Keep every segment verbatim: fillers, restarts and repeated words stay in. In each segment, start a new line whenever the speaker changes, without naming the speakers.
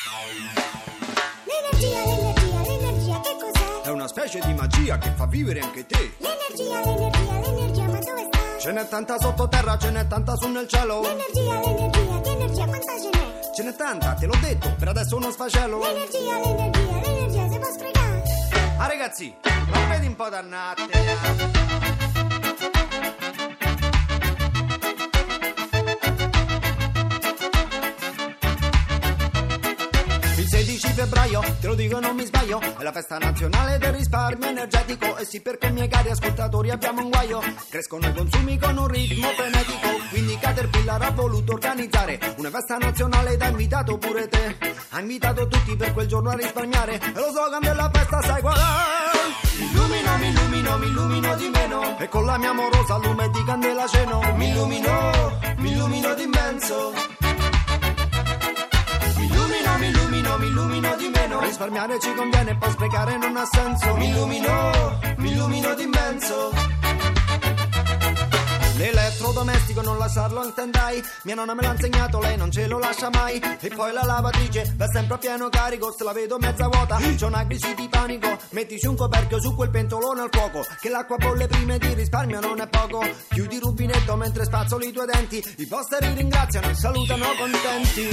L'energia, l'energia, l'energia, che cos'è?
È una specie di magia che fa vivere anche te.
L'energia, l'energia, l'energia, ma dove sta?
Ce n'è tanta sottoterra, ce n'è tanta su nel cielo.
L'energia, l'energia, che energia, quanta ce n'è?
Ce n'è tanta, te l'ho detto, per adesso non sfacelo.
L'energia, l'energia, l'energia, si può sprecare?
Ah ragazzi, non vedi un po' dannate. Il sedici febbraio, te lo dico non mi sbaglio, è la festa nazionale del risparmio energetico. E sì, perché miei cari ascoltatori abbiamo un guaio, crescono i consumi con un ritmo frenetico. Quindi Caterpillar ha voluto organizzare una festa nazionale ed ha invitato pure te. Ha invitato tutti per quel giorno a risparmiare, e lo slogan della festa sai qual è? Mi illumino, mi illumino, mi illumino di meno, e con la mia amorosa lume di candela ceno. Mi illumino, mi illumino d'immenso. Mi illumino, mi illumino, mi illumino di meno. Risparmiare ci conviene, poi sprecare non ha senso. Mi illumino, mi illumino d'immenso. L'elettrodomestico non lasciarlo al tendai, mia nonna me l'ha insegnato, lei non ce lo lascia mai. E poi la lavatrice va sempre a pieno carico, se la vedo mezza vuota c'ho una crisi di panico. Mettici un coperchio su quel pentolone al fuoco, che l'acqua bolle prima di risparmio non è poco. Chiudi il rubinetto mentre spazzoli i tuoi denti, i posteri ringraziano e salutano contenti.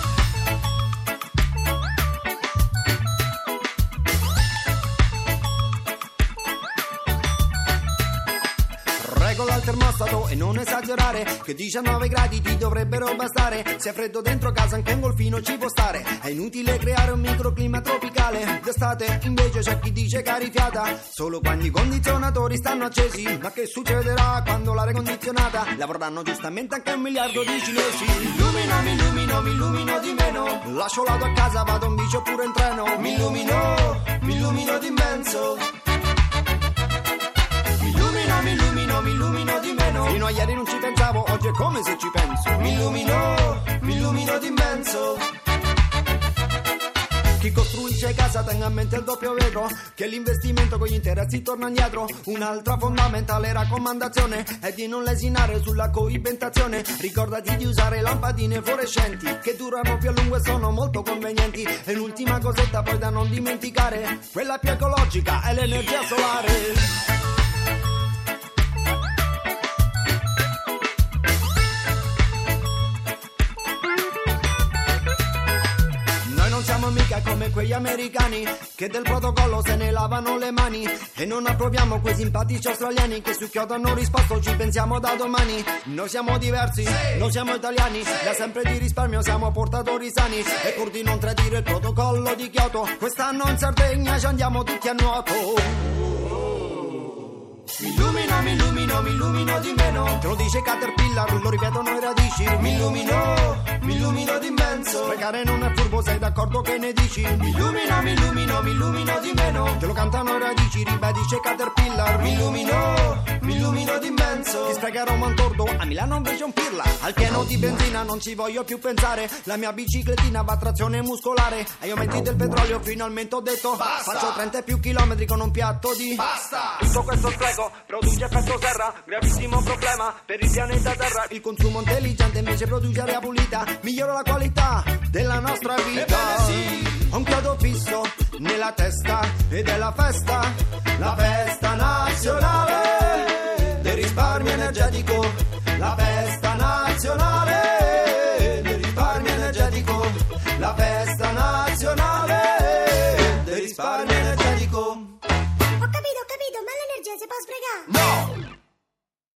Regola il termostato e non esagerare, che diciannove gradi ti dovrebbero bastare. Se è freddo dentro casa anche un golfino ci può stare, è inutile creare un microclima tropicale. D'estate invece c'è chi dice carifiata solo quando i condizionatori stanno accesi. Ma che succederà quando l'aria condizionata? Lavoreranno giustamente anche un miliardo di cinesi. Mi illumino, mi illumino, mi illumino di meno, lascio l'auto a casa, vado in bici oppure in treno. Mi illumino, mi illumino d'immenso. Mi illumino, mi illumino, mi illumino di meno. Fino a ieri non ci pensavo, oggi è come se ci penso. Mi illumino, mi illumino d'immenso. Chi costruisce casa tenga a mente il doppio vetro, che l'investimento con gli interessi torna indietro. Un'altra fondamentale raccomandazione è di non lesinare sulla coibentazione. Ricordati di usare lampadine fluorescenti, che durano più a lungo e sono molto convenienti. E l'ultima cosetta poi da non dimenticare, quella più ecologica è l'energia solare. Non siamo mica come quegli americani che del protocollo se ne lavano le mani, e non approviamo quei simpatici australiani che su Kyoto hanno risposto ci pensiamo da domani. Noi siamo diversi, sì. Non siamo italiani, sì. Da sempre di risparmio siamo portatori sani, sì. E pur di non tradire il protocollo di Kyoto, quest'anno in Sardegna ci andiamo tutti a nuoto. Mi illumino, mi illumino, mi illumino di meno, te lo dice Caterpillar, lo ripetono i radici. Mi illumino, mi illumino d'immenso. Sprecare non è furbo, sei d'accordo che ne dici? Mi illumino, mi illumino, mi illumino di meno, te lo cantano i radici, ribadisce Caterpillar. Mi illumino, mi illumino d'immenso. Ti sprecherò un mantordo, a Milano invece un pirla. Al pieno di benzina non ci voglio più pensare, la mia biciclettina va a trazione muscolare. Agli aumenti del petrolio finalmente ho detto basta. Faccio trenta e più chilometri con un piatto di pasta. Tutto questo spreco produce effetto serra, gravissimo problema per il pianeta Terra. Il consumo intelligente invece produce aria pulita, migliora la qualità della nostra vita. Ebbene sì, ho un chiodo fisso nella testa ed è la festa, la festa nazionale del risparmio energetico. La festa nazionale del risparmio energetico. La festa nazionale del risparmio energetico.
Ho capito, ho capito, ma l'energia si può sprecare?
No!